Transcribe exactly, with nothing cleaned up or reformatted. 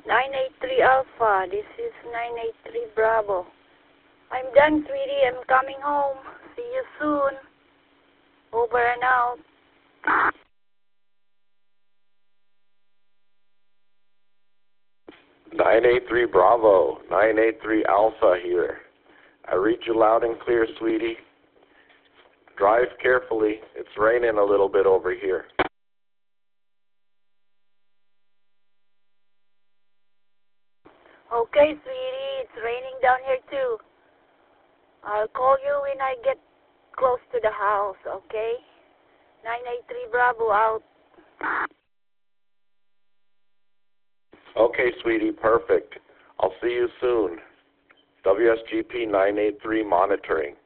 nine eight three Alpha, this is nine eight three Bravo. I'm done, sweetie. I'm coming home. See you soon. Over and out. nine eight three Bravo, nine eight three Alpha here. I read you loud and clear, sweetie. Drive carefully. It's raining a little bit over here. Okay, sweetie. It's raining down here, too. I'll call you when I get close to the house, okay? nine eight three Bravo out. Okay, sweetie, perfect. I'll see you soon. W S G P nine eight three monitoring.